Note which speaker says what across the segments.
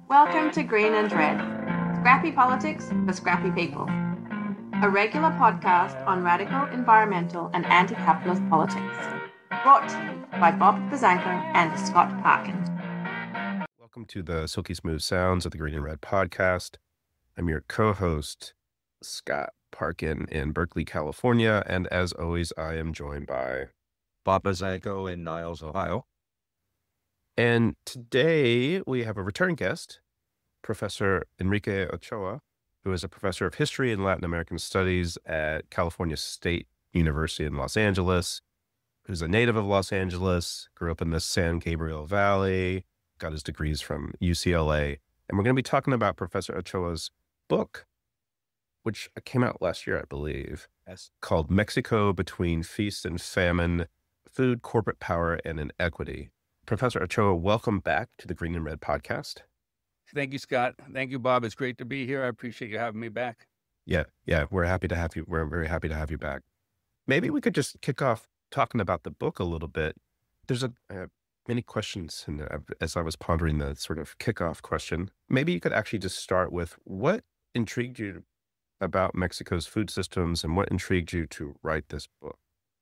Speaker 1: Welcome to Green and Red, scrappy politics for scrappy people. A regular podcast on radical environmental and anti-capitalist politics. Brought to you by Bob Bazanko and Scott Parkin.
Speaker 2: Welcome to the silky smooth sounds of the Green and Red podcast. I'm your co-host, Scott Parkin in Berkeley, California. And as always, I am joined by
Speaker 3: Bob Bazanko in Niles, Ohio.
Speaker 2: And today we have a return guest, Professor Enrique Ochoa, who is a professor of history and Latin American studies at California State University in Los Angeles, who's a native of Los Angeles, grew up in the San Gabriel Valley, got his degrees from UCLA. And we're going to be talking about Professor Ochoa's book, which came out last year, I believe, called Mexico Between Feast and Famine, Food, Corporate Power, and Inequity. Professor Ochoa, welcome back to the Green and Red podcast.
Speaker 4: Thank you, Scott. Thank you, Bob. It's great to be here. I appreciate you having me back.
Speaker 2: Yeah, we're happy to have you. We're very happy to have you back. Maybe we could just kick off talking about the book a little bit. There's many questions, and as I was pondering the sort of kickoff question, maybe you could actually just start with what intrigued you about Mexico's food systems and what intrigued you to write this book?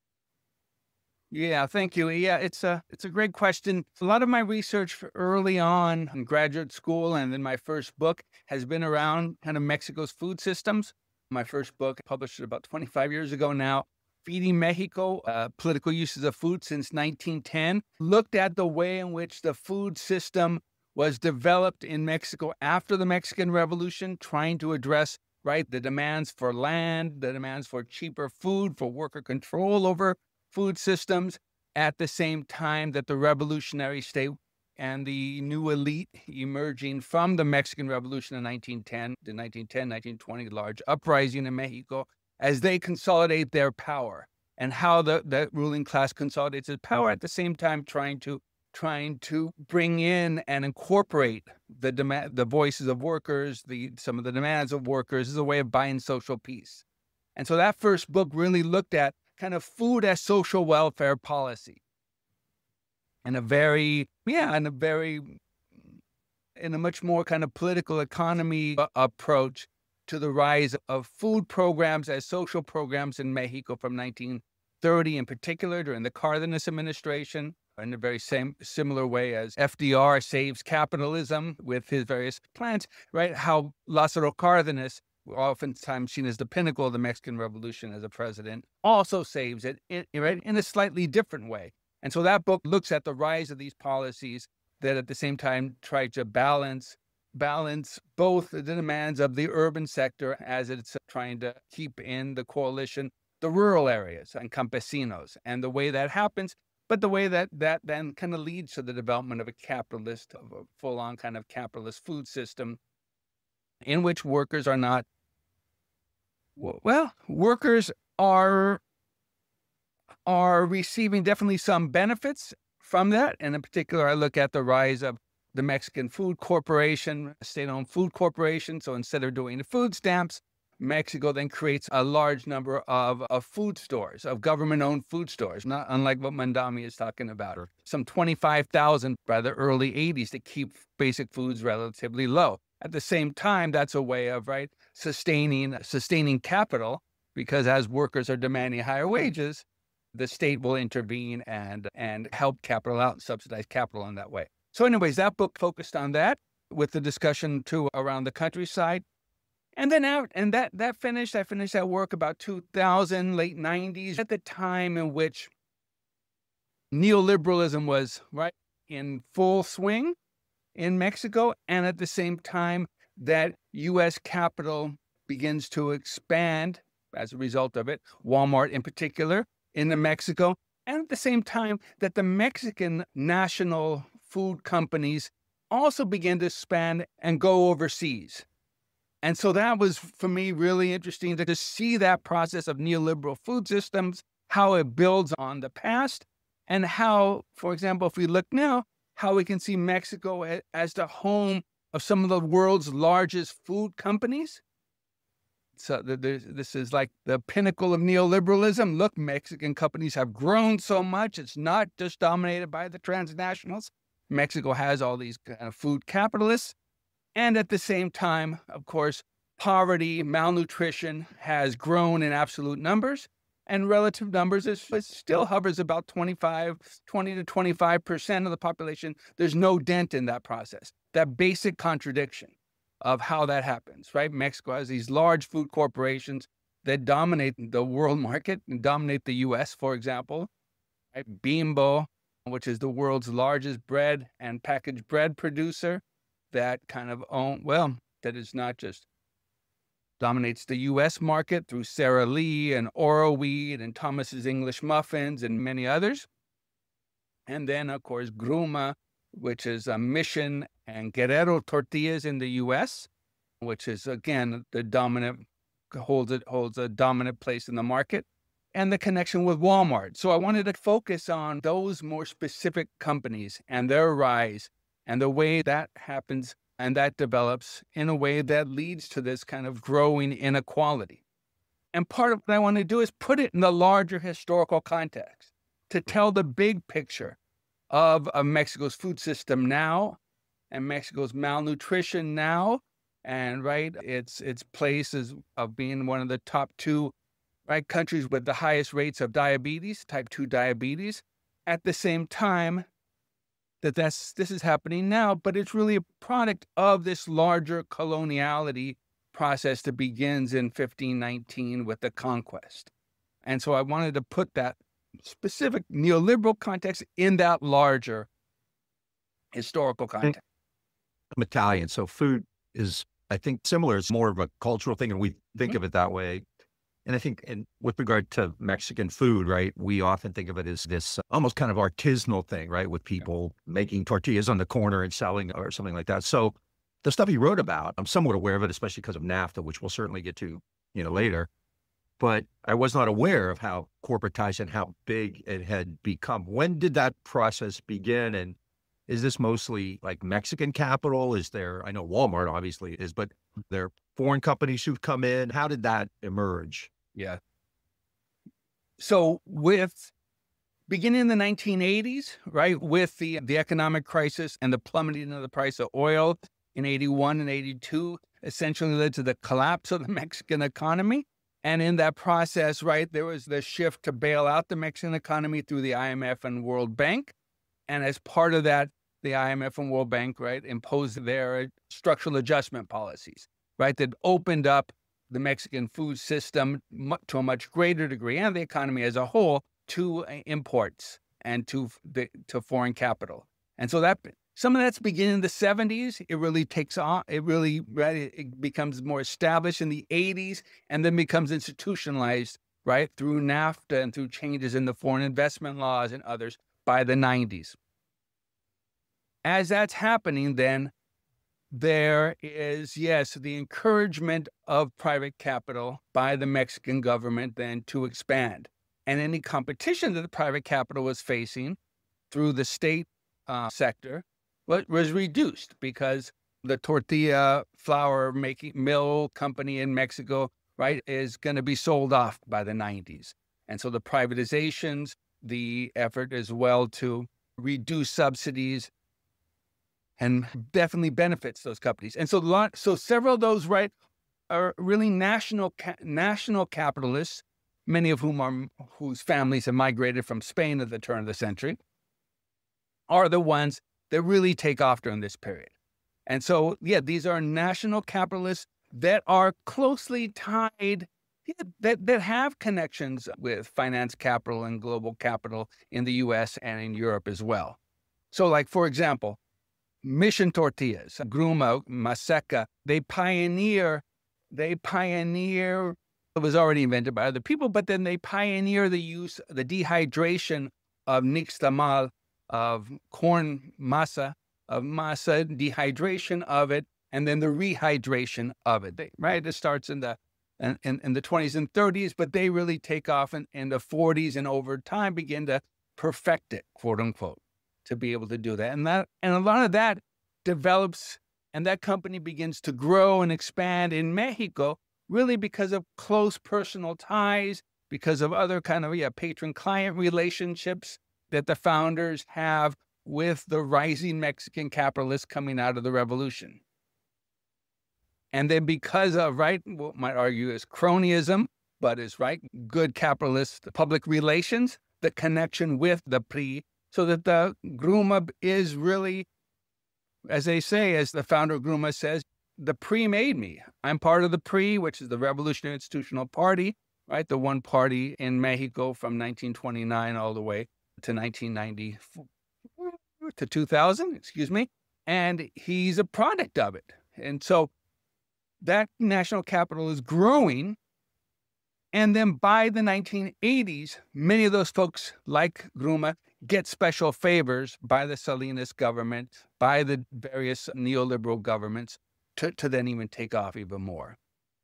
Speaker 4: Yeah, thank you. Yeah, it's a great question. A lot of my research early on in graduate school and in my first book has been around kind of Mexico's food systems. My first book, published about 25 years ago now, Feeding Mexico, Political Uses of Food since 1910, looked at the way in which the food system was developed in Mexico after the Mexican Revolution, trying to address, the demands for land, the demands for cheaper food, for worker control over food systems, at the same time that the revolutionary state and the new elite emerging from the Mexican Revolution in 1920, large uprising in Mexico, as they consolidate their power, and how the ruling class consolidates its power, at the same time trying to bring in and incorporate the voices of workers, some of the demands of workers, as a way of buying social peace. And so that first book really looked at kind of food as social welfare policy in a much more kind of political economy approach to the rise of food programs as social programs in Mexico from 1930 in particular, during the Cárdenas administration, in a very similar way as FDR saves capitalism with his various plans, how Lázaro Cárdenas, oftentimes seen as the pinnacle of the Mexican Revolution as a president, also saves it in a slightly different way. And so that book looks at the rise of these policies that at the same time try to balance both the demands of the urban sector as it's trying to keep in the coalition the rural areas and campesinos, and the way that happens, but the way that then kind of leads to the development of a full-on kind of capitalist food system in which workers are not, workers are receiving definitely some benefits from that. And in particular, I look at the rise of the Mexican Food Corporation, a state-owned food corporation. So instead of doing the food stamps, Mexico then creates a large number of food stores, of government-owned food stores, not unlike what Mandami is talking about. Some 25,000 by the early 80s to keep basic foods relatively low. At the same time, that's a way of sustaining capital, because as workers are demanding higher wages, the state will intervene and help capital out, subsidize capital in that way. So anyways, that book focused on that, with the discussion too around the countryside. And then that finished. I finished that work about 2000, late 90s, at the time in which neoliberalism was in full swing in Mexico, and at the same time that U.S. capital begins to expand as a result of it, Walmart in particular, in Mexico, and at the same time that the Mexican national food companies also began to expand and go overseas. And so that was, for me, really interesting to see that process of neoliberal food systems, how it builds on the past, and how, for example, if we look now, how we can see Mexico as the home of some of the world's largest food companies. So this is like the pinnacle of neoliberalism. Look, Mexican companies have grown so much. It's not just dominated by the transnationals. Mexico has all these kind of food capitalists. And at the same time, of course, poverty, malnutrition has grown in absolute numbers, and relative numbers it still hovers about 20 to 25% of the population. There's no dent in that process. That basic contradiction of how that happens, right? Mexico has these large food corporations that dominate the world market and dominate the U.S., for example, right? Bimbo, which is the world's largest bread and packaged bread producer, that kind of that is not just dominates the U.S. market through Sara Lee and Oro Wheat and Thomas's English Muffins and many others. And then, of course, Gruma, which is Mission and Guerrero tortillas in the U.S., which is, again, the dominant, holds a dominant place in the market, and the connection with Walmart. So I wanted to focus on those more specific companies and their rise and the way that happens and that develops in a way that leads to this kind of growing inequality. And part of what I want to do is put it in the larger historical context to tell the big picture of Mexico's food system now and Mexico's malnutrition now, and its place of being one of the top two countries with the highest rates of diabetes, type 2 diabetes. At the same time, this is happening now, but it's really a product of this larger coloniality process that begins in 1519 with the conquest. And so I wanted to put that specific neoliberal context in that larger historical context.
Speaker 3: I'm Italian, so food is, I think, similar. It's more of a cultural thing, and we think of it that way. And I think with regard to Mexican food, right, we often think of it as this almost kind of artisanal thing, right, with people making tortillas on the corner and selling or something like that. So the stuff he wrote about, I'm somewhat aware of it, especially because of NAFTA, which we'll certainly get to, later. But I was not aware of how corporatized and how big it had become. When did that process begin? And is this mostly like Mexican capital? Is there, I know Walmart obviously is, but there are foreign companies who've come in. How did that emerge?
Speaker 4: Yeah. So with beginning in the 1980s, right, with the economic crisis and the plummeting of the price of oil in 81 and 82 essentially led to the collapse of the Mexican economy. And in that process, right, there was the shift to bail out the Mexican economy through the IMF and World Bank. And as part of that, the IMF and World Bank, right, imposed their structural adjustment policies, right, that opened up the Mexican food system to a much greater degree, and the economy as a whole, to imports and to foreign capital. And so that some of that's beginning in the 70s. It really takes on. It becomes more established in the 80s, and then becomes institutionalized, right, through NAFTA and through changes in the foreign investment laws and others by the 90s. As that's happening, then there is, yes, the encouragement of private capital by the Mexican government then to expand. And any competition that the private capital was facing through the state sector was reduced, because the tortilla flour making mill company in Mexico, right, is going to be sold off by the 90s. And so the privatizations, the effort as well to reduce subsidies, and definitely benefits those companies. And so several of those, right, are really national capitalists, many of whose families have migrated from Spain at the turn of the century, are the ones that really take off during this period. And so, yeah, these are national capitalists that are closely tied, that have connections with finance capital and global capital in the U.S. and in Europe as well. So, like, for example, Mission tortillas, Gruma, Maseca, they pioneer, it was already invented by other people, but then they pioneer the dehydration of nixtamal, of corn masa, dehydration of it, and then the rehydration of it. It starts in the 20s and 30s, but they really take off in the 40s, and over time begin to perfect it, quote unquote, to be able to do that. And a lot of that develops, and that company begins to grow and expand in Mexico, really because of close personal ties, because of other kind of patron-client relationships that the founders have with the rising Mexican capitalists coming out of the revolution. And then because of, right, what might argue is cronyism, but is, right, good capitalist public relations, the connection with the PRI, so that the GRUMA is really, as they say, as the founder of GRUMA says, the PRI made me. I'm part of the PRI, which is the Revolutionary Institutional Party, right, the one party in Mexico from 1929 all the way to 1990 to 2000, excuse me. And he's a product of it. And so that national capital is growing. And then by the 1980s, many of those folks, like GRUMA, get special favors by the Salinas government, by the various neoliberal governments, to then even take off even more.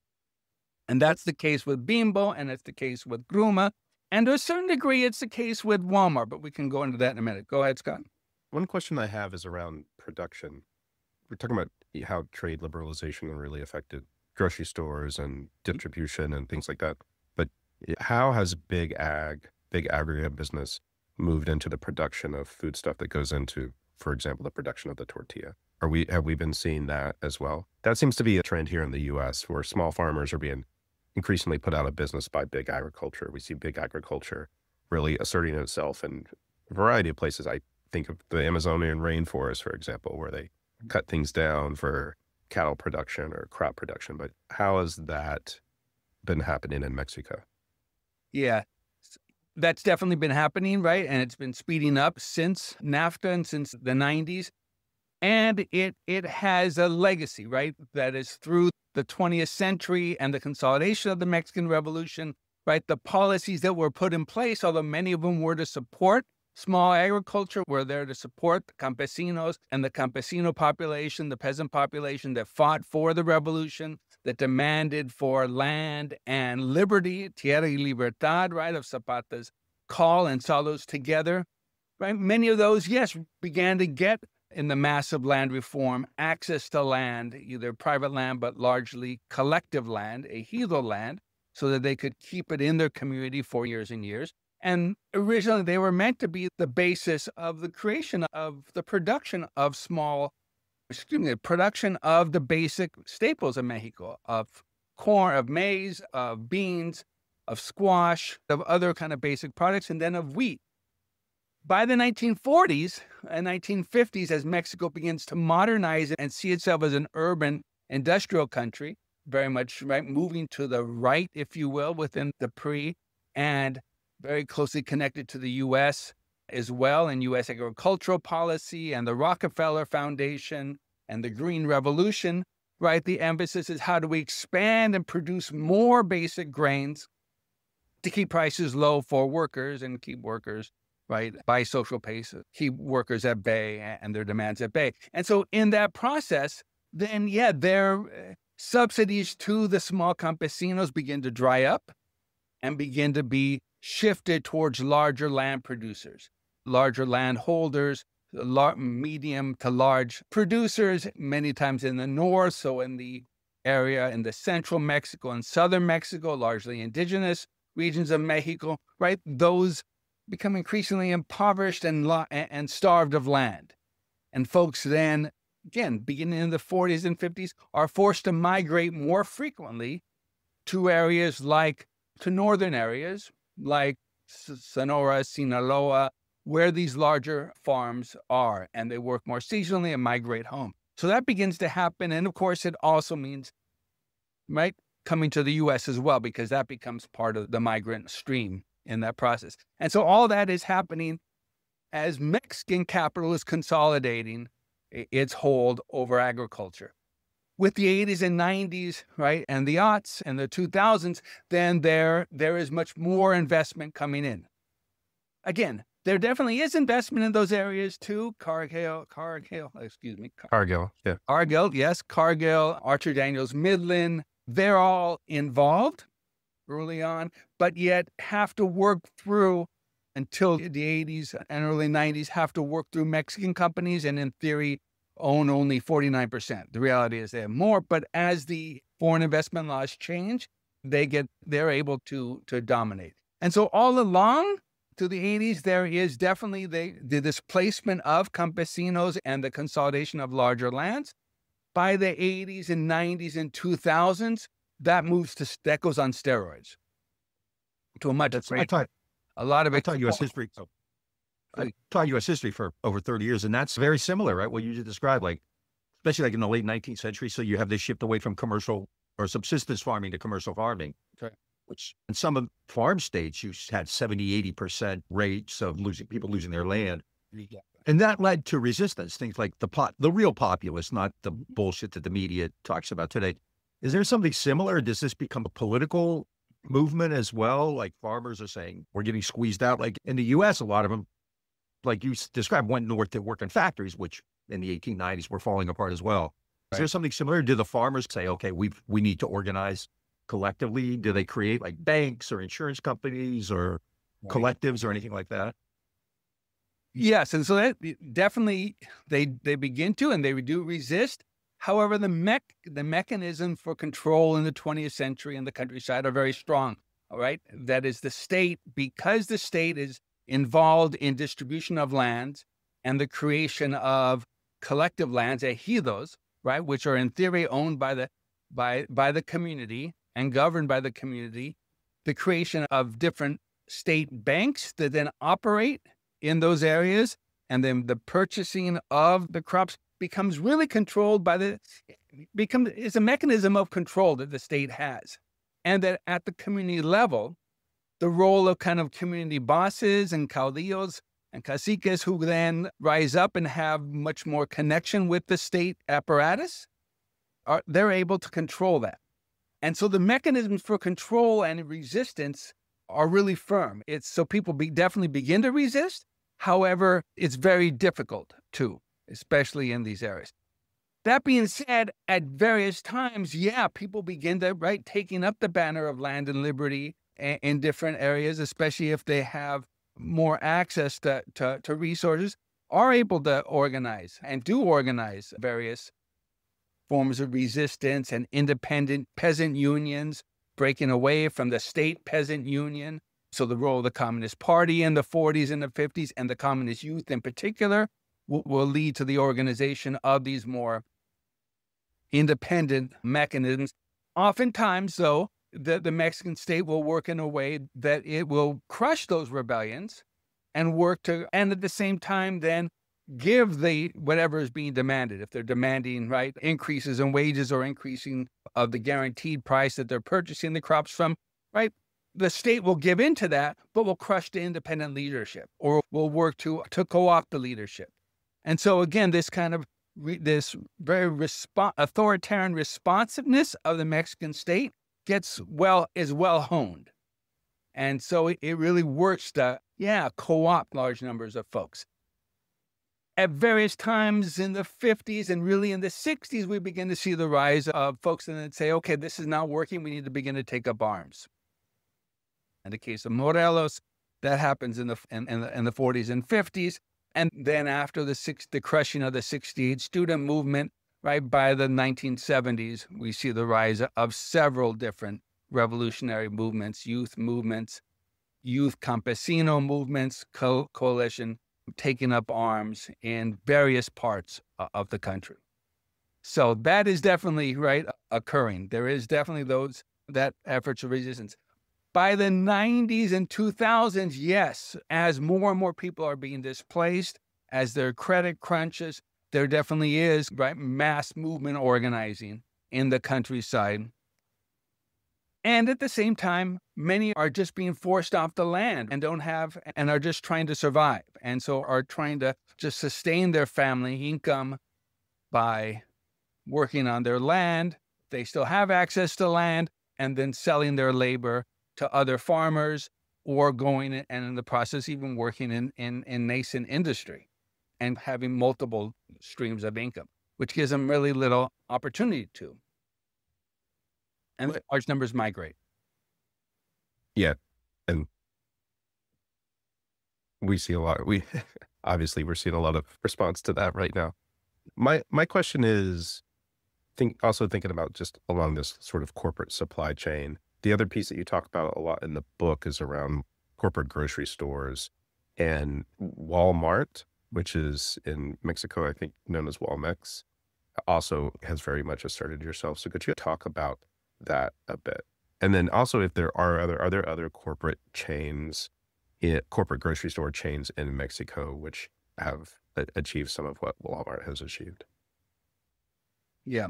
Speaker 4: And that's the case with Bimbo, and it's the case with GRUMA. And to a certain degree, it's the case with Walmart, but we can go into that in a minute. Go ahead, Scott.
Speaker 2: One question I have is around production. We're talking about how trade liberalization really affected grocery stores and distribution and things like that. But how has big aggregate business moved into the production of food stuff that goes into, for example, the production of the tortilla? Have we been seeing that as well? That seems to be a trend here in the U.S. where small farmers are being increasingly put out of business by big agriculture. We see big agriculture really asserting itself in a variety of places. I think of the Amazonian rainforest, for example, where they cut things down for cattle production or crop production. But how has that been happening in Mexico?
Speaker 4: Yeah, that's definitely been happening, right? And it's been speeding up since NAFTA and since the 90s. And it has a legacy, right? That is through the 20th century and the consolidation of the Mexican Revolution, right? The policies that were put in place, although many of them were to support small agriculture, were there to support the campesinos and the campesino population, the peasant population that fought for the revolution, that demanded for land and liberty, tierra y libertad, right, of Zapata's call, and saw those together, right? Many of those, yes, began to get, in the massive land reform, access to land, either private land, but largely collective land, ejido land, so that they could keep it in their community for years and years. And originally, they were meant to be the basis of the creation of the production of production of the basic staples of Mexico, of corn, of maize, of beans, of squash, of other kind of basic products, and then of wheat. By the 1940s and 1950s, as Mexico begins to modernize and see itself as an urban industrial country, very much, right, moving to the right, if you will, within the PRI, and very closely connected to the U.S. as well, and U.S. agricultural policy and the Rockefeller Foundation and the Green Revolution, right? The emphasis is how do we expand and produce more basic grains to keep prices low for workers and keep workers, right, by social pace, keep workers at bay and their demands at bay. And so in that process, then, yeah, their subsidies to the small campesinos begin to dry up and begin to be shifted towards larger land producers, larger landholders, medium to large producers, many times in the north, so in the area in the central Mexico and southern Mexico, largely indigenous regions of Mexico, right? Those become increasingly impoverished and starved of land. And folks then, again, beginning in the 40s and 50s, are forced to migrate more frequently to northern areas like Sonora, Sinaloa, where these larger farms are, and they work more seasonally and migrate home. So that begins to happen. And of course, it also means, right, coming to the U.S. as well, because that becomes part of the migrant stream in that process. And so all that is happening as Mexican capital is consolidating its hold over agriculture. With the 80s and 90s, right, and the aughts and the 2000s, then there is much more investment coming in. Again, there definitely is investment in those areas too. Cargill, yeah. Cargill, yes. Cargill, Archer Daniels Midland, they're all involved early on, but yet have to work through, until the 80s and early 90s, have to work through Mexican companies and in theory own only 49%. The reality is they have more, but as the foreign investment laws change, they're able to dominate. And so all along to the 80s, there is definitely the displacement of campesinos and the consolidation of larger lands. By the 80s and 90s and 2000s, that goes on steroids to a much
Speaker 3: I taught
Speaker 4: a lot of
Speaker 3: I
Speaker 4: it.
Speaker 3: taught U.S. history. I taught U.S. history for over 30 years, and that's very similar, right? What you just described, like especially like in the late 19th century. So you have this shift away from commercial or subsistence farming to commercial farming,
Speaker 4: Right.
Speaker 3: which in some of farm states you had 70-80% rates of people losing their land.
Speaker 4: Yeah.
Speaker 3: And that led to resistance, things like the real populace, not the bullshit that the media talks about today. Is there something similar? Does this become a political movement as well? Like farmers are saying, we're getting squeezed out. Like in the U.S., a lot of them, like you described, went north to work in factories, which in the 1890s were falling apart as well. Is there something similar? Do the farmers say, okay, we need to organize collectively? Do they create like banks or insurance companies or collectives or anything like that?
Speaker 4: Yes, and so that definitely they begin to, and they do resist. However, the mechanism for control in the 20th century in the countryside are very strong. All right, that is the state, because the state is involved in distribution of lands and the creation of collective lands, ejidos, right, which are in theory owned by the community and governed by the community. The creation of different state banks that then operate in those areas, and then the purchasing of the crops becomes really controlled is a mechanism of control that the state has. And that at the community level, the role of kind of community bosses and caudillos and caciques who then rise up and have much more connection with the state apparatus, they're able to control that. And so the mechanisms for control and resistance are really firm. So people definitely begin to resist. However, it's very difficult too, especially in these areas. That being said, at various times, people begin to, taking up the banner of land and liberty in different areas, especially if they have more access to resources, are able to organize and do organize various forms of resistance and independent peasant unions, breaking away from the state peasant union. So the role of the Communist Party in the 40s and the 50s, and the Communist youth in particular, will lead to the organization of these more independent mechanisms. Oftentimes, though, the Mexican state will work in a way that it will crush those rebellions and and at the same time then give whatever is being demanded. If they're demanding, increases in wages or increasing of the guaranteed price that they're purchasing the crops from, the state will give into that, but will crush the independent leadership or will work to co-opt the leadership. And so again, this kind of this very authoritarian responsiveness of the Mexican state is well honed. And so it really works to, co-opt large numbers of folks. At various times in the 50s and really in the 60s, we begin to see the rise of folks and then say, okay, this is not working. We need to begin to take up arms. In the case of Morelos, that happens in the 40s and 50s. And then after the crushing of the 68 student movement, by the 1970s, we see the rise of several different revolutionary movements, youth campesino movements, coalition, taking up arms in various parts of the country. So that is definitely occurring. There is definitely that efforts of resistance. By the 90s and 2000s, yes, as more and more people are being displaced, as their credit crunches, there definitely is mass movement organizing in the countryside. And at the same time, many are just being forced off the land and are just trying to survive. And so are trying to just sustain their family income by working on their land. They still have access to land, and then selling their labor to other farmers, or going and in the process even working in nascent industry and having multiple streams of income, which gives them really little opportunity to. And large numbers migrate.
Speaker 2: Yeah. And we see a lot. Obviously we're seeing a lot of response to that right now. My question is, also thinking about just along this sort of corporate supply chain. The other piece that you talk about a lot in the book is around corporate grocery stores and Walmart, which is in Mexico, I think known as Walmex. also has very much asserted yourself. So could you talk about that a bit? And then also, if there are there other corporate chains, corporate grocery store chains in Mexico, which have achieved some of what Walmart has achieved?
Speaker 4: Yeah.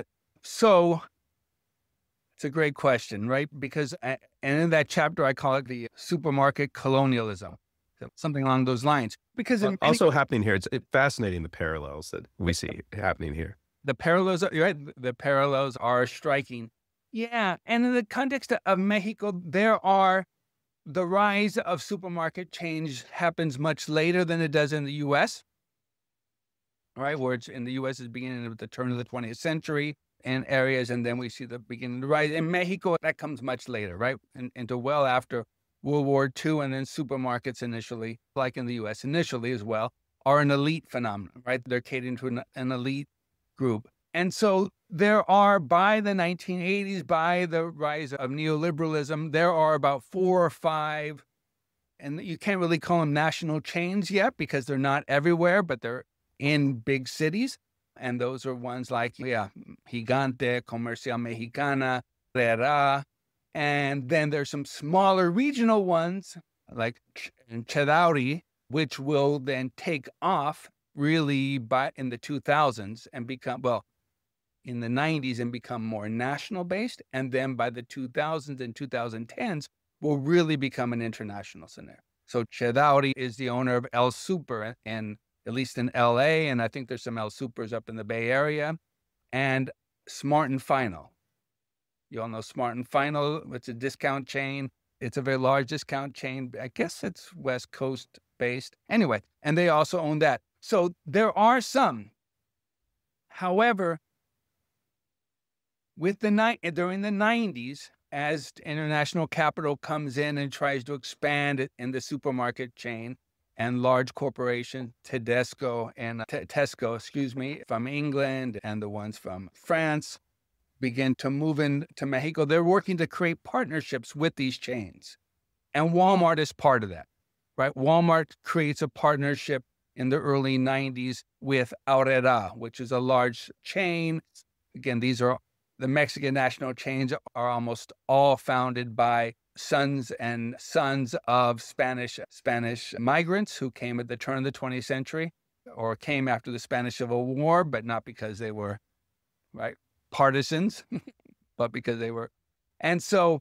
Speaker 4: So it's a great question, right? Because, and in that chapter, I call it the supermarket colonialism, something along those lines. Because
Speaker 2: also happening here, it's fascinating the parallels that we see happening here.
Speaker 4: The parallels, right? The parallels are striking. Yeah. And in the context of Mexico, the rise of supermarket chains happens much later than it does in the U.S., right? Where it's in the U.S. is beginning at the turn of the 20th century in areas, and then we see the beginning to rise. In Mexico, that comes much later, right? Into well after World War II, and then supermarkets initially, like in the U.S. initially as well, are an elite phenomenon, right? They're catering to an elite group. And so there are, by the 1980s, by the rise of neoliberalism, there are about 4 or 5, and you can't really call them national chains yet because they're not everywhere, but they're in big cities. And those are ones like, Gigante, Comercial Mexicana, Herrera. And then there's some smaller regional ones like Chedraui, which will then take off really in the 2000s and become, in the 90s and become more national based. And then by the 2000s and 2010s will really become an international scenario. So Chedraui is the owner of El Super, and at least in LA, and I think there's some El Supers up in the Bay Area, and Smart and Final. You all know Smart and Final. It's a discount chain. It's a very large discount chain. I guess it's West Coast based. Anyway, and they also own that. So there are some. However, during the 90s, as international capital comes in and tries to expand in the supermarket chain, and large corporations, Tesco, from England, and the ones from France, begin to move into Mexico. They're working to create partnerships with these chains. And Walmart is part of that, right? Walmart creates a partnership in the early 90s with Herrera, which is a large chain. Again, the Mexican national chains are almost all founded by sons of Spanish migrants who came at the turn of the 20th century, or came after the Spanish Civil War, but not because they were partisans, but because they were. And so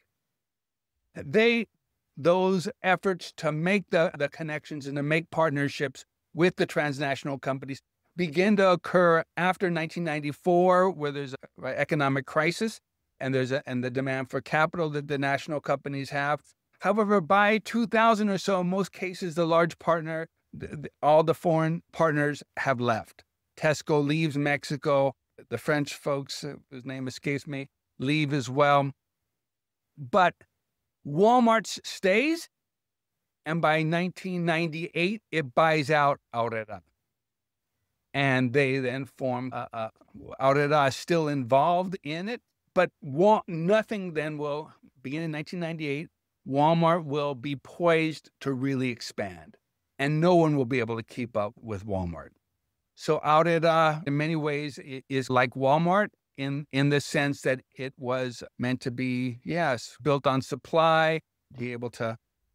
Speaker 4: those efforts to make the connections and to make partnerships with the transnational companies begin to occur after 1994, where there's an economic crisis. And and the demand for capital that the national companies have. However, by 2000 or so, in most cases, the large partner, all the foreign partners have left. Tesco leaves Mexico. The French folks, whose name escapes me, leave as well. But Walmart stays, and by 1998, it buys out Herrera. And they then form, Herrera is still involved in it. But nothing then will begin in 1998. Walmart will be poised to really expand, and no one will be able to keep up with Walmart. So Herrera, in many ways, is like Walmart in the sense that it was meant to be, built on supply, be able to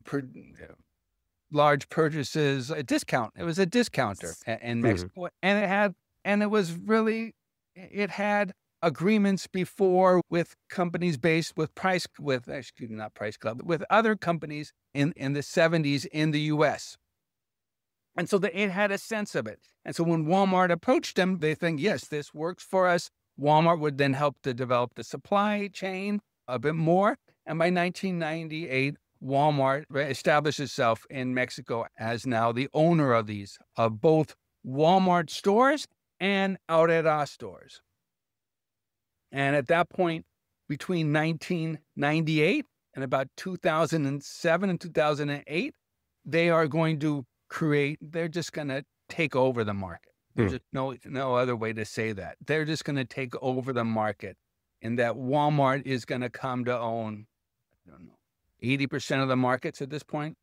Speaker 4: large purchases, a discount. It was a discounter in Mexico, and it had agreements before with companies based with other companies in the 70s in the US. And so it had a sense of it. And so when Walmart approached them, they think, yes, this works for us. Walmart would then help to develop the supply chain a bit more. And by 1998, Walmart established itself in Mexico as now the owner of both Walmart stores and Herrera stores. And at that point, between 1998 and about 2007 and 2008, they are going to they're just going to take over the market. There's just no other way to say that. They're just going to take over the market, and that Walmart is going to come to own, 80% of the markets at this point.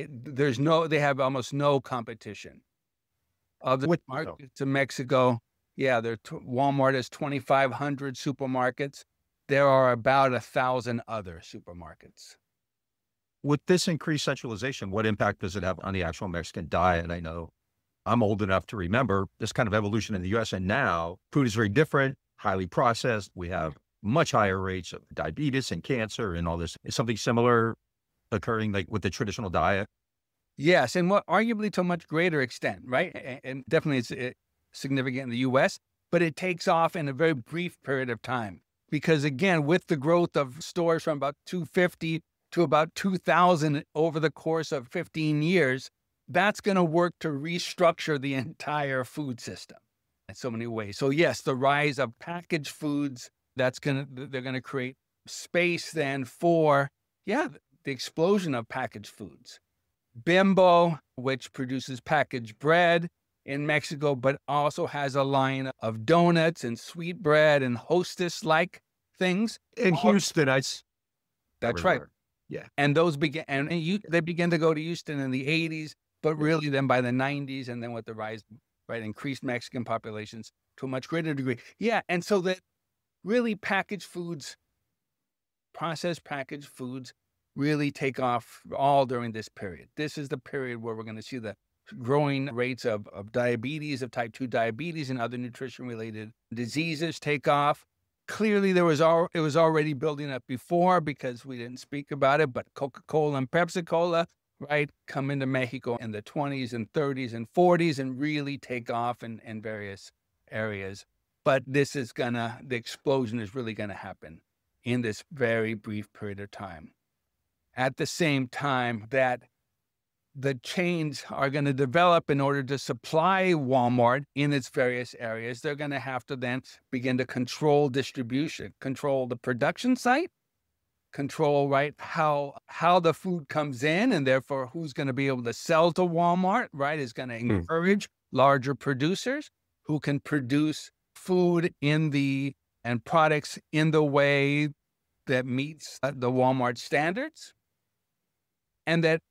Speaker 4: They have almost no competition. Of the markets in Mexico, Walmart has 2,500 supermarkets. There are about 1,000 other supermarkets.
Speaker 3: With this increased centralization, what impact does it have on the actual Mexican diet? I know I'm old enough to remember this kind of evolution in the US, and now food is very different, highly processed. We have much higher rates of diabetes and cancer and all this. Is something similar occurring like with the traditional diet?
Speaker 4: Yes, and arguably to a much greater extent, right? And definitely it's significant in the US, but it takes off in a very brief period of time. Because again, with the growth of stores from about 250 to about 2,000 over the course of 15 years, that's going to work to restructure the entire food system in so many ways. So yes, the rise of packaged foods, they're going to create space then for, the explosion of packaged foods. Bimbo, which produces packaged bread in Mexico, but also has a line of donuts and sweet bread and Hostess-like things.
Speaker 3: In Houston,
Speaker 4: that's right.
Speaker 3: Yeah.
Speaker 4: And those began, they began to go to Houston in the 80s, but really then by the 90s, and then with the rise, right, increased Mexican populations to a much greater degree. Yeah, and so that really packaged foods, processed packaged foods, really take off all during this period. This is the period where we're going to see the growing rates of diabetes, of type 2 diabetes and other nutrition-related diseases take off. Clearly, it was already building up before because we didn't speak about it, but Coca-Cola and Pepsi-Cola, right, come into Mexico in the 20s and 30s and 40s and really take off in various areas. But the explosion is really going to happen in this very brief period of time. At the same time that the chains are going to develop in order to supply Walmart in its various areas, they're going to have to then begin to control distribution, control the production site, control, right, how the food comes in, and therefore who's going to be able to sell to Walmart, right, is going to encourage larger producers who can produce food and products in the way that meets the Walmart standards, and that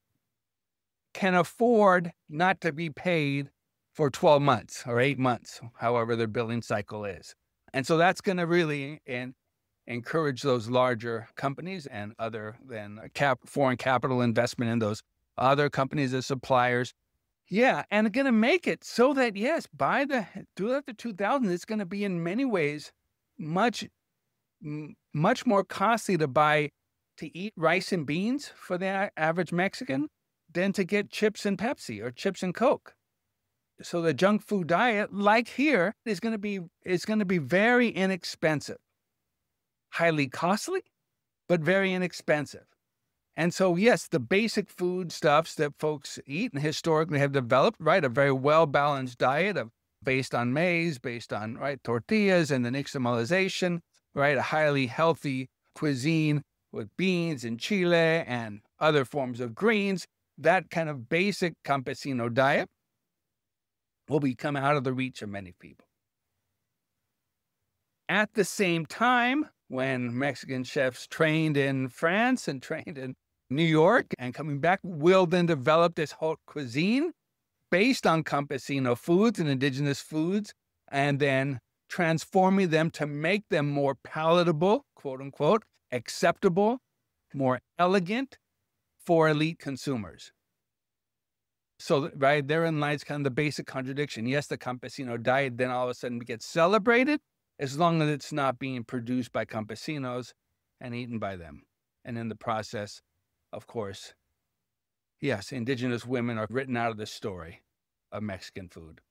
Speaker 4: can afford not to be paid for 12 months or 8 months, however their billing cycle is. And so that's going to really encourage those larger companies and other than foreign capital investment in those other companies as suppliers. Yeah, and going to make it so that, yes, by the 2000, it's going to be in many ways much more costly to eat rice and beans for the average Mexican than to get chips and Pepsi or chips and Coke. So the junk food diet, like here, is going to be very inexpensive, highly costly, but very inexpensive. And so, yes, the basic foodstuffs that folks eat and historically have developed, right, a very well-balanced diet based on maize, based on, right, tortillas and the nixtamalization, right, a highly healthy cuisine with beans and chile and other forms of greens. That kind of basic campesino diet will become out of the reach of many people. At the same time, when Mexican chefs trained in France and trained in New York and coming back will then develop this haute cuisine based on campesino foods and indigenous foods, and then transforming them to make them more palatable, quote unquote, acceptable, more elegant for elite consumers. So, right, therein lies kind of the basic contradiction. Yes, the campesino diet then all of a sudden gets celebrated as long as it's not being produced by campesinos and eaten by them. And in the process, of course, yes, indigenous women are written out of the story of Mexican food.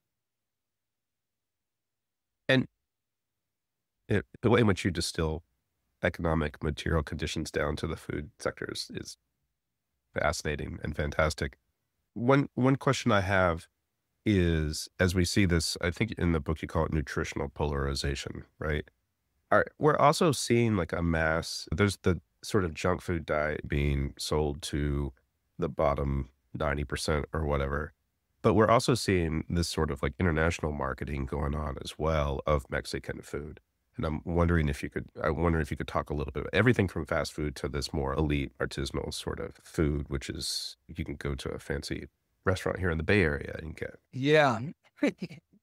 Speaker 2: And the way in which you distill economic material conditions down to the food sectors is fascinating and fantastic. One question I have is, as we see this, I think in the book you call it nutritional polarization, right? We're also seeing like there's the sort of junk food diet being sold to the bottom 90% or whatever, but we're also seeing this sort of like international marketing going on as well of Mexican food. And I'm wondering if you could talk a little bit about everything from fast food to this more elite artisanal sort of food, which is, you can go to a fancy restaurant here in the Bay Area and get.
Speaker 4: Yeah.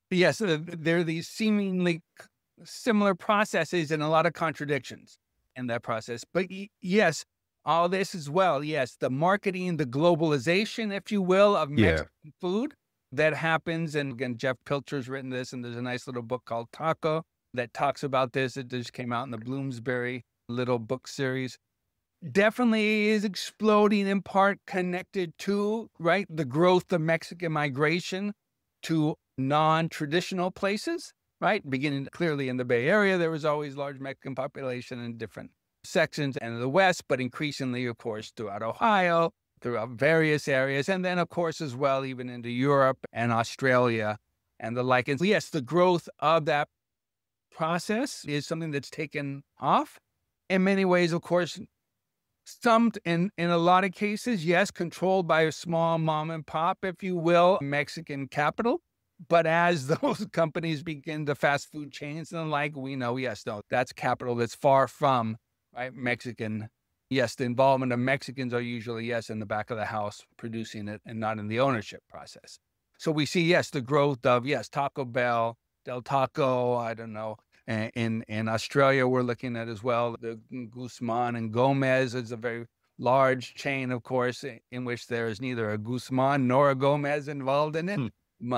Speaker 4: Yes, there are these seemingly similar processes and a lot of contradictions in that process. But yes, all this as well. Yes, the marketing, the globalization, if you will, of
Speaker 2: Yeah.
Speaker 4: Mexican food that happens. And again, Jeff Pilcher's written this, and there's a nice little book called Taco that talks about this. It just came out in the Bloomsbury little book series. Definitely is exploding, in part connected to, right, the growth of Mexican migration to non-traditional places, right? Beginning clearly in the Bay Area, there was always large Mexican population in different sections and in the West, but increasingly, of course, throughout Ohio, throughout various areas, and then, of course, as well, even into Europe and Australia and the like. And yes, the growth of that process is something that's taken off. In many ways, of course, some, in a lot of cases, yes, controlled by a small mom and pop, if you will, Mexican capital. But as those companies begin, the fast food chains and the like, we know, yes, no, that's capital that's far from, right, Mexican. Yes, the involvement of Mexicans are usually, yes, in the back of the house producing it and not in the ownership process. So we see, yes, the growth of, yes, Taco Bell, Del Taco, I don't know. In Australia, we're looking at as well, the Guzman and Gomez is a very large chain, of course, in which there is neither a Guzman nor a Gomez involved in it.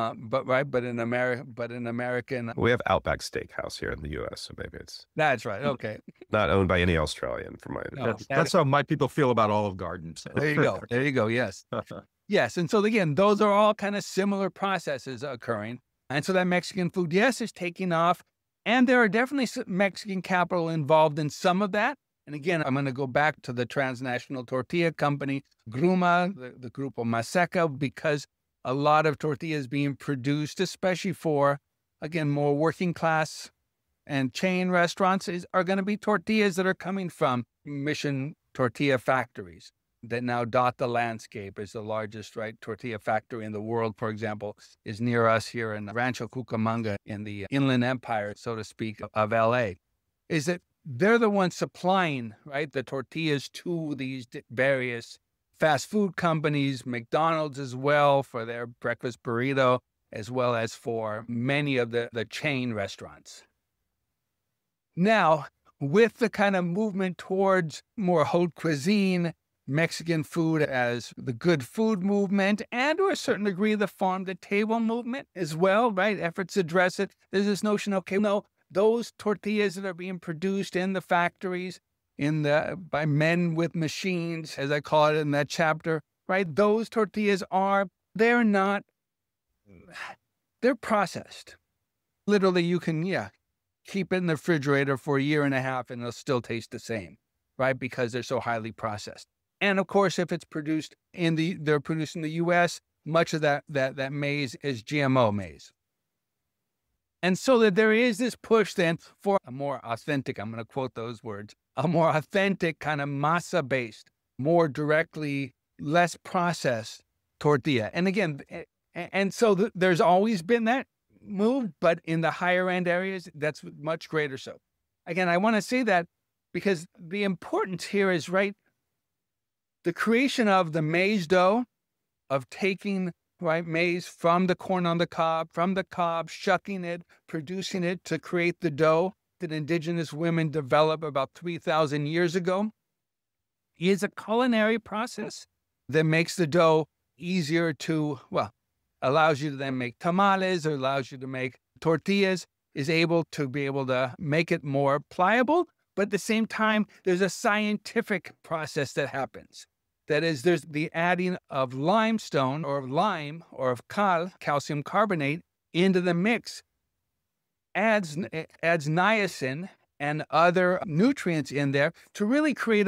Speaker 4: But in American,
Speaker 2: We have Outback Steakhouse here in the U.S., so maybe it's
Speaker 4: that's right. Okay,
Speaker 2: not owned by any Australian, from my understanding.
Speaker 3: That's how my people feel about Olive Garden. So.
Speaker 4: there you go. There you go. Yes, yes. And so again, those are all kind of similar processes occurring. And so that Mexican food, yes, is taking off. And there are definitely Mexican capital involved in some of that. And again, I'm going to go back to the transnational tortilla company, Gruma, the Grupo Maseca, because a lot of tortillas being produced, especially for, again, more working class and chain restaurants, are going to be tortillas that are coming from Mission Tortilla factories that now dot the landscape. Is the largest, right, tortilla factory in the world, for example, is near us here in Rancho Cucamonga in the Inland Empire, so to speak, of LA. Is that they're the ones supplying, right, the tortillas to these various fast food companies, McDonald's as well for their breakfast burrito, as well as for many of the chain restaurants. Now, with the kind of movement towards more haute cuisine, Mexican food as the good food movement, and to a certain degree, the farm-to-table movement as well, right? Efforts to address it. There's this notion, okay, no, those tortillas that are being produced in the factories, by men with machines, as I call it in that chapter, right? Those tortillas they're processed. Literally, you can, keep it in the refrigerator for a year and a half and it'll still taste the same, right? Because they're so highly processed. And of course, if it's produced they're produced in the U.S., much of that maize is GMO maize. And so that there is this push then for a more authentic, I'm going to quote those words, a more authentic kind of masa-based, more directly, less processed tortilla. And again, and so there's always been that move, but in the higher end areas, that's much greater so. Again, I want to say that because the importance here is, right, the creation of the maize dough, of taking, right, maize from the corn on the cob, shucking it, producing it to create the dough that indigenous women developed about 3,000 years ago, is a culinary process that makes the dough easier to, allows you to then make tamales, or allows you to make tortillas, is able to make it more pliable. But at the same time, there's a scientific process that happens. That is, there's the adding of limestone or of lime or of calcium carbonate into the mix, adds niacin and other nutrients in there to really create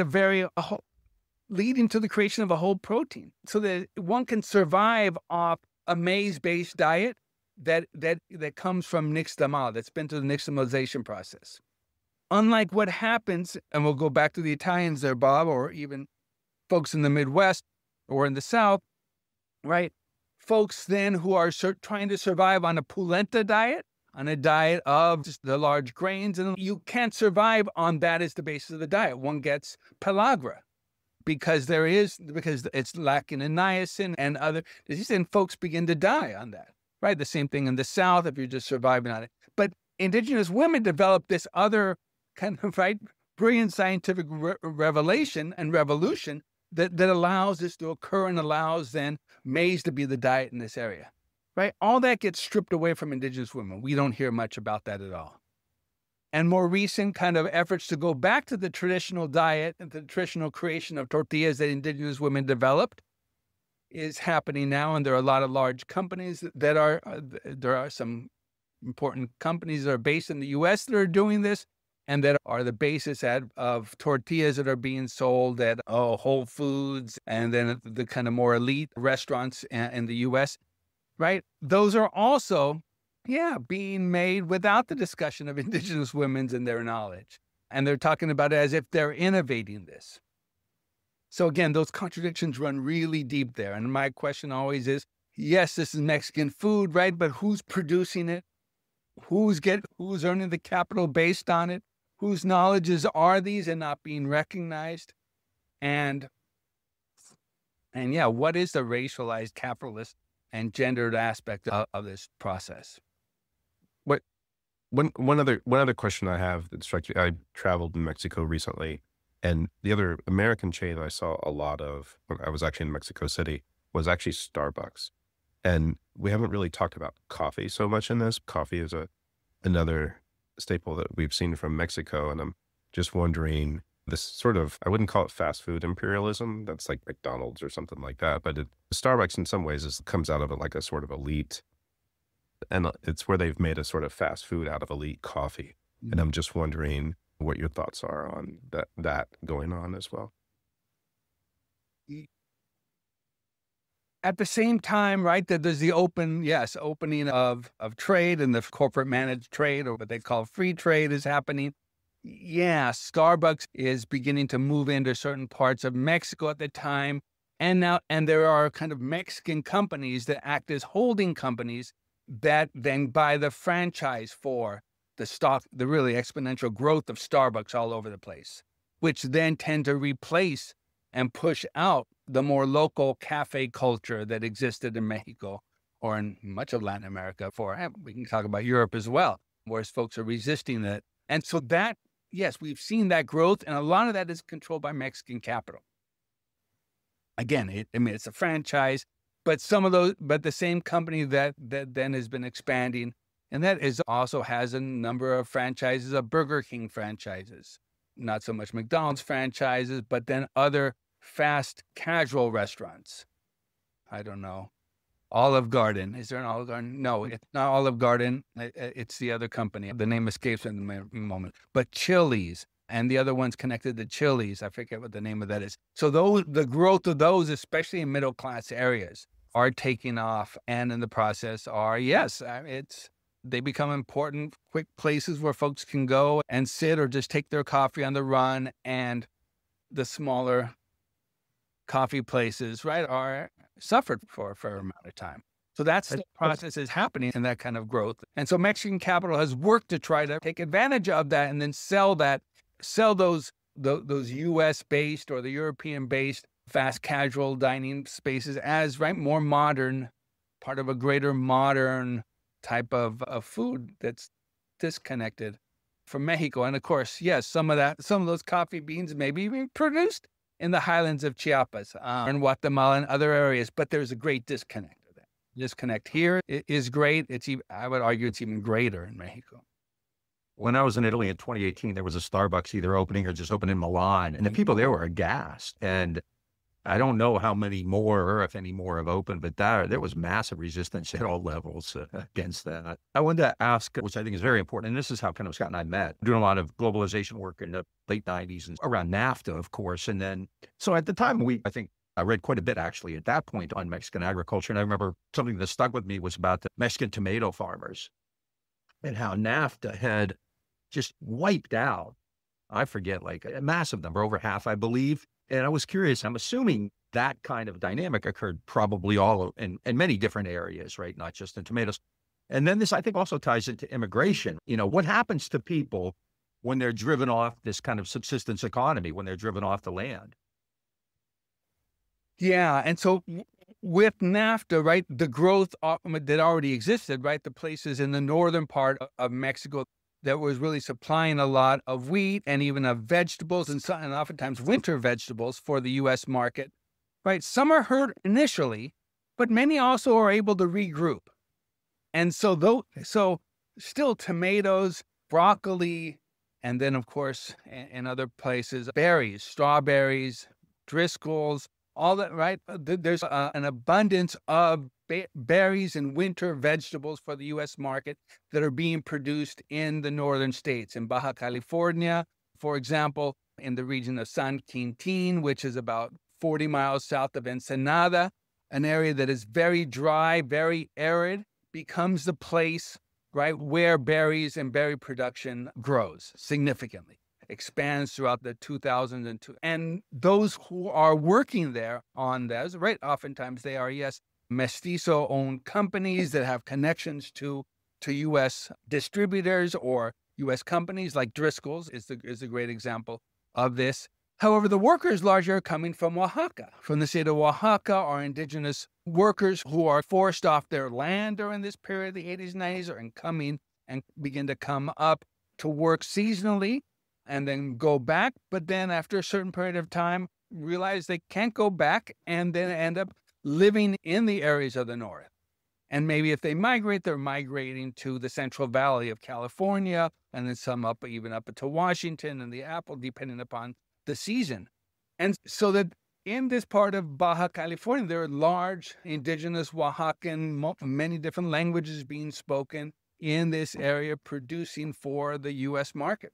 Speaker 4: leading to the creation of a whole protein, so that one can survive off a maize-based diet that comes from nixtamal, that's been through the nixtamalization process. Unlike what happens, and we'll go back to the Italians there, Bob, or even folks in the Midwest or in the South, right? Folks then who are trying to survive on a polenta diet, on a diet of just the large grains, and you can't survive on that as the basis of the diet. One gets pellagra because it's lacking in niacin and other diseases, and folks begin to die on that. right? The same thing in the South if you're just surviving on it. But indigenous women developed this other kind of, right, brilliant scientific revelation and revolution that allows this to occur and allows then maize to be the diet in this area, right? All that gets stripped away from indigenous women. We don't hear much about that at all. And more recent kind of efforts to go back to the traditional diet and the traditional creation of tortillas that indigenous women developed is happening now. And there are a lot of large companies that are, there are some important companies that are based in the U.S. that are doing this and that are the basis of tortillas that are being sold at Whole Foods and then at the kind of more elite restaurants in the U.S., right? Those are also, being made without the discussion of indigenous women and their knowledge. And they're talking about it as if they're innovating this. So again, those contradictions run really deep there. And my question always is, yes, this is Mexican food, right? But who's producing it? Who's earning the capital based on it? Whose knowledges are these and not being recognized? And what is the racialized, capitalist, and gendered aspect of this process?
Speaker 2: One other question I have that strikes me, I traveled in Mexico recently, and the other American chain I saw a lot of when I was actually in Mexico City was actually Starbucks. And we haven't really talked about coffee so much in this. Coffee is another staple that we've seen from Mexico. And I'm just wondering, this sort of, I wouldn't call it fast food imperialism. That's like McDonald's or something like that. But Starbucks in some ways comes out of like a sort of elite, and it's where they've made a sort of fast food out of elite coffee. Mm-hmm. And I'm just wondering what your thoughts are on that going on as well.
Speaker 4: At the same time, right, that there's the opening of trade and the corporate managed trade, or what they call free trade, is happening. Yeah, Starbucks is beginning to move into certain parts of Mexico at the time. And there are kind of Mexican companies that act as holding companies that then buy the franchise for the really exponential growth of Starbucks all over the place, which then tend to replace and push out the more local cafe culture that existed in Mexico or in much of Latin America. We can talk about Europe as well, whereas folks are resisting that. And so that, yes, we've seen that growth, and a lot of that is controlled by Mexican capital. Again, it's a franchise, but the same company that then has been expanding, and that also has a number of franchises of Burger King franchises, not so much McDonald's franchises, but then other fast casual restaurants. I don't know. Olive Garden. Is there an Olive Garden? No, it's not Olive Garden. It's the other company. The name escapes me in the moment. But Chili's and the other ones connected to Chili's. I forget what the name of that is. So the growth of those, especially in middle class areas, are taking off. And in the process they become important, quick places where folks can go and sit or just take their coffee on the run. And the smaller coffee places, right, are suffered for a fair amount of time. So that's the process is happening in that kind of growth. And so Mexican capital has worked to try to take advantage of that and then sell those US-based or the European-based fast casual dining spaces as, right, more modern, part of a greater modern type of food that's disconnected from Mexico. And of course, yes, some of those coffee beans may be produced in the highlands of Chiapas and Guatemala and other areas, but there's a great disconnect of that. Disconnect here is great. I would argue it's even greater in Mexico.
Speaker 3: When I was in Italy in 2018, there was a Starbucks either opening or just opened in Milan, and the people there were aghast. And I don't know how many more, or if any more, have opened, but there was massive resistance at all levels against that. I wanted to ask, which I think is very important, and this is how kind of Scott and I met, doing a lot of globalization work in the late 90s and around NAFTA, of course. And then, so at the time, I read quite a bit actually at that point on Mexican agriculture. And I remember something that stuck with me was about the Mexican tomato farmers and how NAFTA had just wiped out, I forget, like a massive number, over half, I believe. And I was curious, I'm assuming that kind of dynamic occurred probably in many different areas, right? Not just in tomatoes. And then this, I think, also ties into immigration. What happens to people when they're driven off this kind of subsistence economy, when they're driven off the land?
Speaker 4: Yeah. And so with NAFTA, right, the growth that already existed, right, the places in the northern part of Mexico that was really supplying a lot of wheat and even of vegetables and oftentimes winter vegetables for the U.S. market, right? Some are hurt initially, but many also are able to regroup. And so still tomatoes, broccoli, and then, of course, in other places, berries, strawberries, Driscolls, all that, right? There's an abundance of berries and winter vegetables for the U.S. market that are being produced in the northern states. In Baja California, for example, in the region of San Quintin, which is about 40 miles south of Ensenada, an area that is very dry, very arid, becomes the place, right, where berries and berry production grows significantly, expands throughout the 2002. And those who are working there on those, right, oftentimes they are, yes, mestizo-owned companies that have connections to U.S. distributors or U.S. companies, like Driscoll's is a great example of this. However, the workers largely are coming from Oaxaca. From the state of Oaxaca are indigenous workers who are forced off their land during this period, the 80s, 90s, and coming and begin to come up to work seasonally and then go back. But then after a certain period of time, realize they can't go back and then end up living in the areas of the north. And maybe if they migrate, they're migrating to the Central Valley of California, and then some even up to Washington and the Apple, depending upon the season. And so that in this part of Baja California, there are large indigenous Oaxacan, many different languages being spoken in this area, producing for the U.S. market.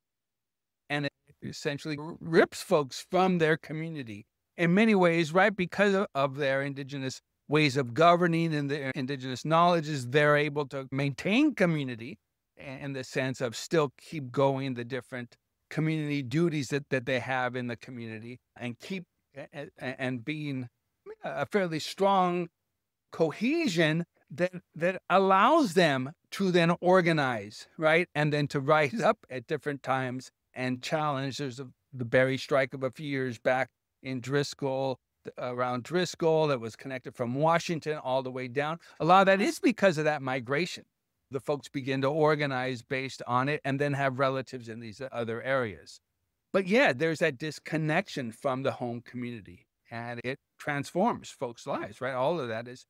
Speaker 4: And it essentially rips folks from their community in many ways, right? Because of their indigenous ways of governing and their indigenous knowledges, they're able to maintain community in the sense of still keep going the different community duties that they have in the community and keep and being a fairly strong cohesion that allows them to then organize, right? And then to rise up at different times and challenge. There's the berry strike of a few years back in Driscoll, around Driscoll, that was connected from Washington all the way down. A lot of that is because of that migration. The folks begin to organize based on it and then have relatives in these other areas. But yeah, there's that disconnection from the home community, and it transforms folks' lives, right? All of that is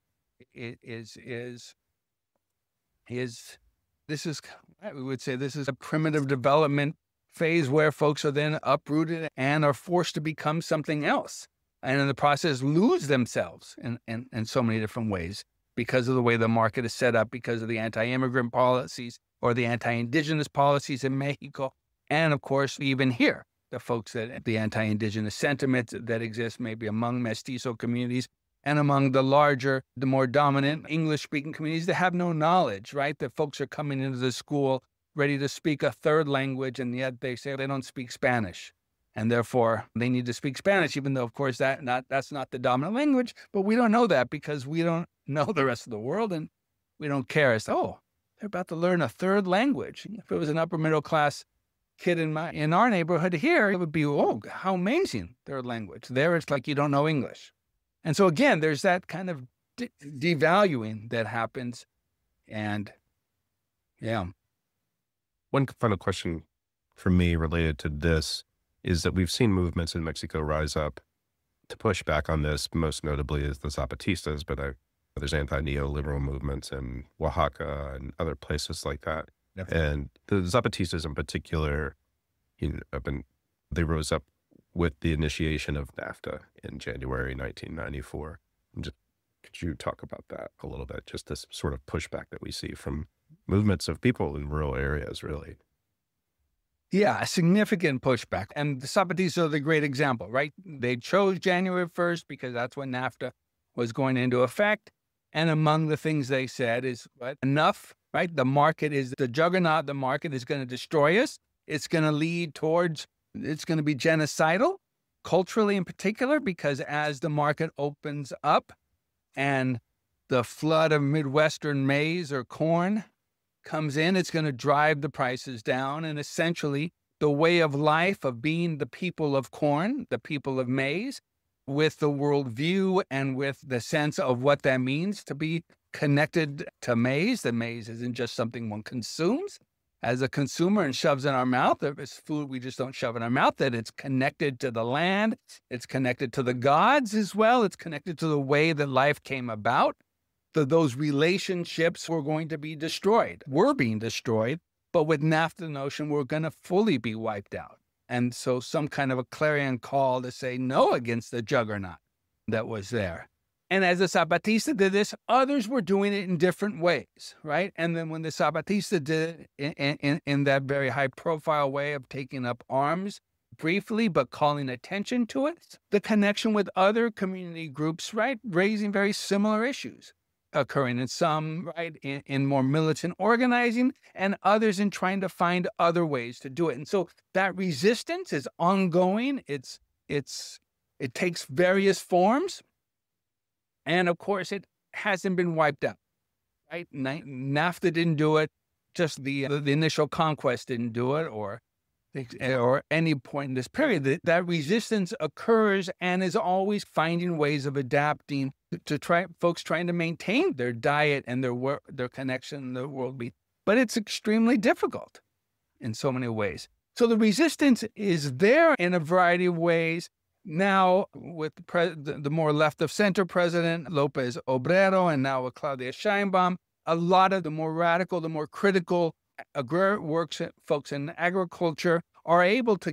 Speaker 4: we would say this is a primitive development phase where folks are then uprooted and are forced to become something else. And in the process, lose themselves in so many different ways because of the way the market is set up, because of the anti-immigrant policies or the anti-indigenous policies in Mexico. And of course, even here, the anti-indigenous sentiment that exists maybe among mestizo communities and among the more dominant English-speaking communities that have no knowledge, right? That folks are coming into the school ready to speak a third language, and yet they say they don't speak Spanish. And therefore, they need to speak Spanish, even though, of course, that's not the dominant language. But we don't know that because we don't know the rest of the world, and we don't care. It's, they're about to learn a third language. If it was an upper middle class kid in our neighborhood here, it would be, how amazing, third language. There, it's like you don't know English. And so again, there's that kind of devaluing that happens. And yeah.
Speaker 2: One final question for me related to this is that we've seen movements in Mexico rise up to push back on this, most notably is the Zapatistas, but there's anti-neoliberal movements in Oaxaca and other places like that. Definitely. And the Zapatistas in particular, they rose up with the initiation of NAFTA in January 1994. Could you talk about that a little bit? Just this sort of pushback that we see from movements of people in rural areas, really.
Speaker 4: Yeah, a significant pushback. And the Zapatistas are the great example, right? They chose January 1st because that's when NAFTA was going into effect. And among the things they said is, enough, right? The market is the juggernaut. The market is going to destroy us. It's going to it's going to be genocidal, culturally in particular, because as the market opens up and the flood of Midwestern maize or corn comes in, it's going to drive the prices down. And essentially, the way of life of being the people of corn, the people of maize, with the worldview and with the sense of what that means to be connected to maize. The maize isn't just something one consumes as a consumer and shoves in our mouth. It's food we just don't shove in our mouth, that it's connected to the land. It's connected to the gods as well. It's connected to the way that life came about. Those relationships were going to be destroyed. We're being destroyed, but with NAFTA notion, we're going to fully be wiped out. And so some kind of a clarion call to say no against the juggernaut that was there. And as the Zapatista did this, others were doing it in different ways, right? And then when the Zapatista did it in that very high-profile way of taking up arms briefly, but calling attention to it, the connection with other community groups, right, raising very similar issues, occurring in some, right, in more militant organizing, and others in trying to find other ways to do it. And so that resistance is ongoing. It takes various forms. And of course, it hasn't been wiped out, right? NAFTA didn't do it. Just the initial conquest didn't do it, or any point in this period. That resistance occurs and is always finding ways of adapting to folks trying to maintain their diet and their connection in the world. But it's extremely difficult in so many ways. So the resistance is there in a variety of ways. Now, with the more left of center president, Lopez Obrador, and now with Claudia Sheinbaum, a lot of the more radical, the more critical folks in agriculture are able to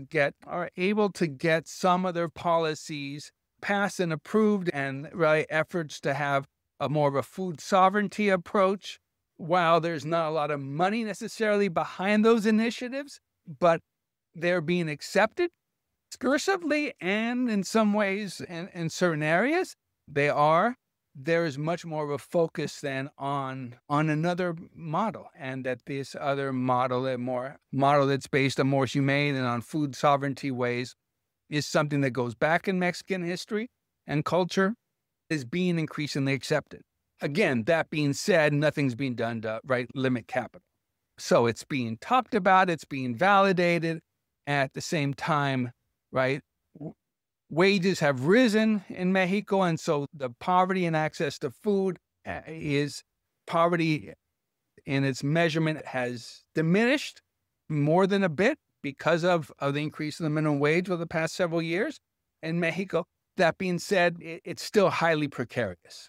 Speaker 4: get some of their policies passed and approved, and really efforts to have a more of a food sovereignty approach. While there's not a lot of money necessarily behind those initiatives, but they're being accepted discursively, and in some ways, in certain areas, there is much more of a focus than on another model, and that this other model, that's based on more humane and on food sovereignty ways, is something that goes back in Mexican history and culture, is being increasingly accepted. Again, that being said, nothing's being done to limit capital. So it's being talked about, it's being validated. At the same time, right, wages have risen in Mexico, and so the poverty and access to food poverty in its measurement has diminished more than a bit because of the increase in the minimum wage over the past several years in Mexico. That being said, it's still highly precarious.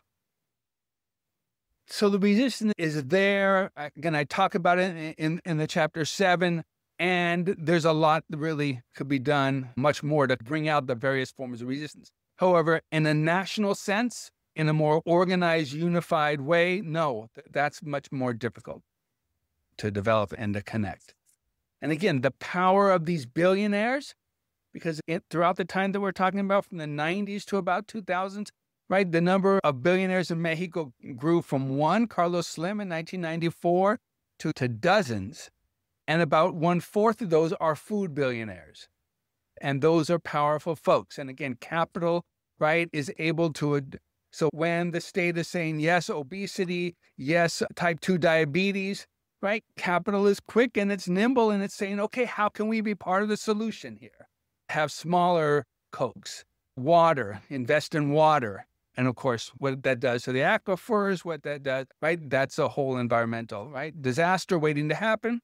Speaker 4: So the resistance is there. Again, I talk about it in the chapter 7. And there's a lot that really could be done, much more, to bring out the various forms of resistance. However, in a national sense, in a more organized, unified way, no, that's much more difficult to develop and to connect. And again, the power of these billionaires, because throughout the time that we're talking about, from the 90s to about 2000s, right, the number of billionaires in Mexico grew from one, Carlos Slim in 1994, to dozens. And about 1/4 of those are food billionaires. And those are powerful folks. And again, capital, right, is able to. So when the state is saying, yes, obesity, yes, type 2 diabetes, right, capital is quick and it's nimble, and it's saying, okay, how can we be part of the solution here? Have smaller Cokes, water, invest in water. And of course, what that does to the aquifers, what that does, right, that's a whole environmental, right, disaster waiting to happen.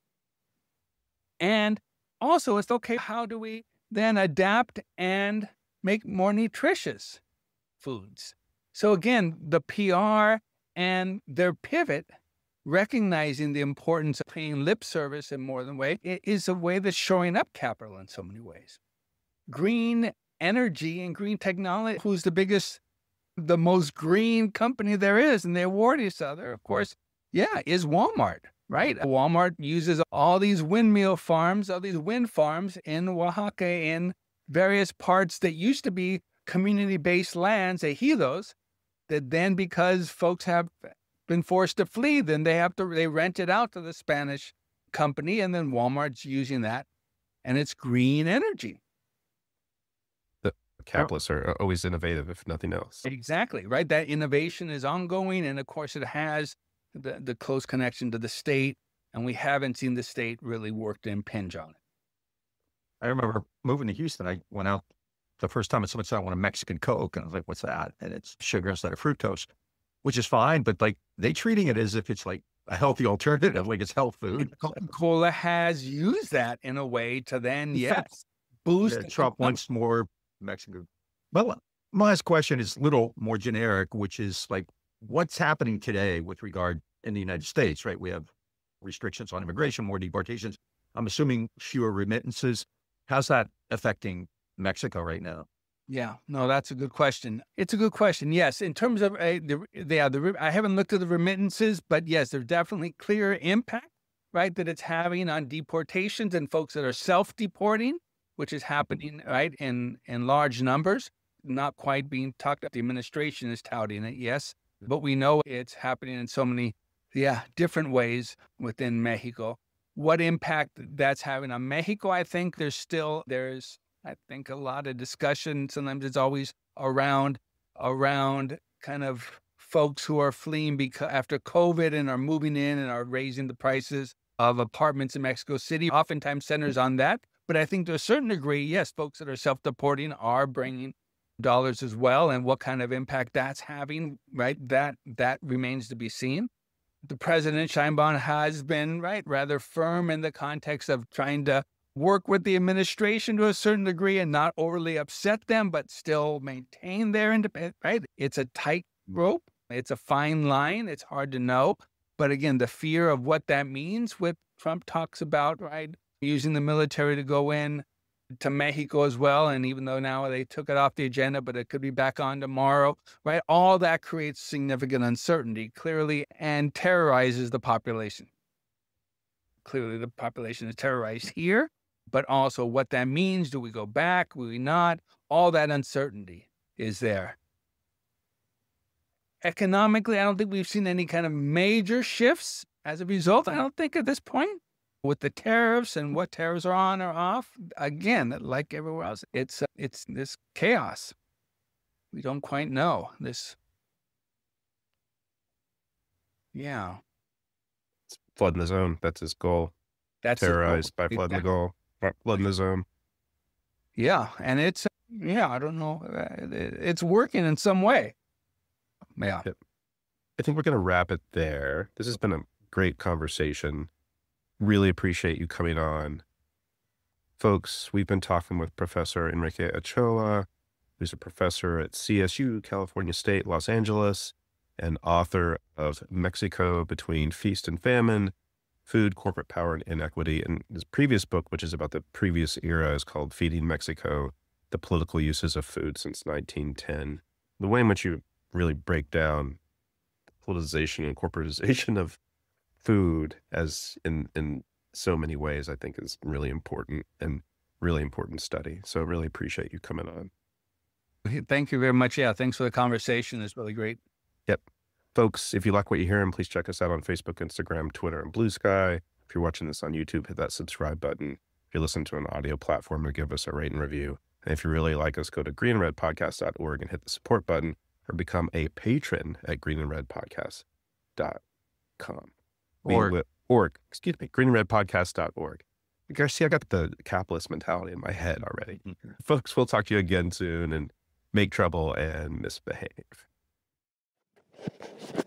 Speaker 4: And also, it's okay, how do we then adapt and make more nutritious foods? So again, the PR and their pivot, recognizing the importance of paying lip service in more than way, it is a way that's showing up capital in so many ways. Green energy and green technology, who's the most green company there is, and they award each other, of course, is Walmart. Right. Walmart uses all these windmill farms, all these wind farms in Oaxaca, in various parts that used to be community-based lands, ejidos, that then, because folks have been forced to flee, then they rent it out to the Spanish company, and then Walmart's using that, and it's green energy.
Speaker 2: The capitalists are always innovative, if nothing else.
Speaker 4: Exactly, right? That innovation is ongoing, and of course it has the close connection to the state, and we haven't seen the state really work to impinge on it.
Speaker 3: I remember moving to Houston. I went out the first time someone said, I want a Mexican Coke. And I was like, what's that? And it's sugar instead of fructose, which is fine. But like they treating it as if it's like a healthy alternative, like it's health food.
Speaker 4: And Coca-Cola has used that in a way to then, boost.
Speaker 3: Yeah, Trump wants more Mexican. Well, my last question is a little more generic, which is like, what's happening today with regard in the United States, right? We have restrictions on immigration, more deportations. I'm assuming fewer remittances. How's that affecting Mexico right now?
Speaker 4: Yeah, no, that's a good question. It's a good question. Yes, in terms of I haven't looked at the remittances, but yes, there's definitely clear impact, right, that it's having on deportations and folks that are self-deporting, which is happening, right, in large numbers, not quite being talked about. The administration is touting it, yes, but we know it's happening in so many, different ways within Mexico. What impact that's having on Mexico, I think there's I think a lot of discussion. Sometimes it's always around kind of folks who are fleeing after COVID and are moving in and are raising the prices of apartments in Mexico City. Oftentimes centers on that. But I think to a certain degree, yes, folks that are self-deporting are bringing dollars as well. And what kind of impact that's having, right? That remains to be seen. The President Sheinbaum has been, right, rather firm in the context of trying to work with the administration to a certain degree and not overly upset them, but still maintain their independence, right? It's a tight rope. It's a fine line. It's hard to know. But again, the fear of what that means, what Trump talks about, right? Using the military to go in to Mexico as well. And even though now they took it off the agenda, but it could be back on tomorrow, right? All that creates significant uncertainty, clearly, and terrorizes the population. Clearly, the population is terrorized here. But also what that means, do we go back, will we not? All that uncertainty is there. Economically, I don't think we've seen any kind of major shifts as a result. I don't think at this point with the tariffs and what tariffs are on or off. Again, like everywhere else, it's this chaos. We don't quite know this. Yeah.
Speaker 2: It's flooding the zone. That's his goal.
Speaker 4: That's
Speaker 2: terrorized by flooding the goal. Flooding the zone.
Speaker 4: Yeah. And it's, I don't know. It's working in some way. Yeah.
Speaker 2: Yep. I think we're going to wrap it there. This has been a great conversation. Really appreciate you coming on. Folks, we've been talking with Professor Enrique Ochoa, who's a professor at CSU, California State, Los Angeles, and author of Mexico Between Feast and Famine, Food, Corporate Power, and Inequity. And his previous book, which is about the previous era, is called Feeding Mexico, The Political Uses of Food Since 1910. The way in which you really break down politicization and corporatization of food as in so many ways, I think is really important and really important study. So really appreciate you coming on.
Speaker 4: Thank you very much. Yeah, thanks for the conversation. It's really great.
Speaker 2: Yep. Folks, if you like what you're hearing, please check us out on Facebook, Instagram, Twitter, and Blue Sky. If you're watching this on YouTube, hit that subscribe button. If you listen to an audio platform, to give us a rate and review. And if you really like us, go to greenandredpodcast.org and hit the support button, or become a patron at greenandredpodcast.com. greenandredpodcast.org. See, I got the capitalist mentality in my head already. Folks, we'll talk to you again soon, and make trouble and misbehave.